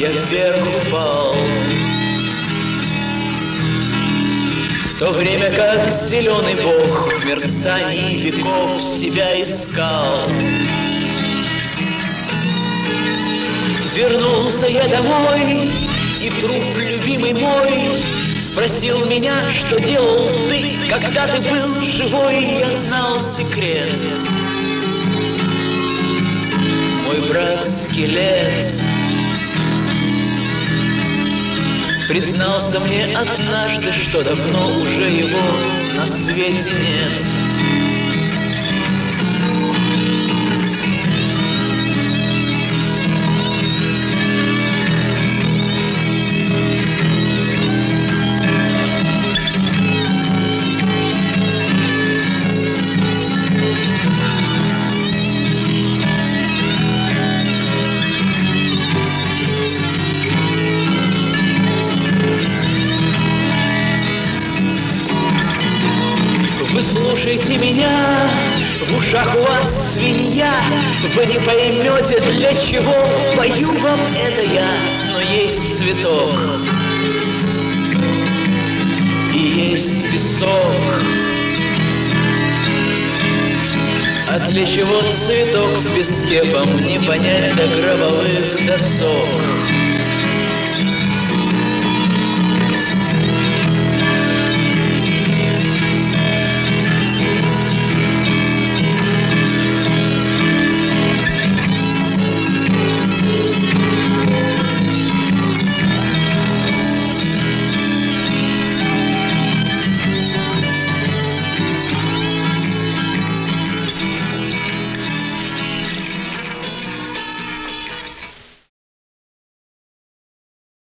я вверх упал. В то время как зеленый бог в мерцании веков себя искал. Вернулся я домой, и труп любимый мой спросил меня, что делал ты, когда ты был живой. Я знал секрет. Мой брат-скелет признался мне однажды, что давно уже его на свете нет. Вы слушайте меня, в ушах у вас свинья. Вы не поймете, для чего пою вам это я. Но есть цветок и есть песок. А для чего цветок в песке, вам не понять до гробовых досок.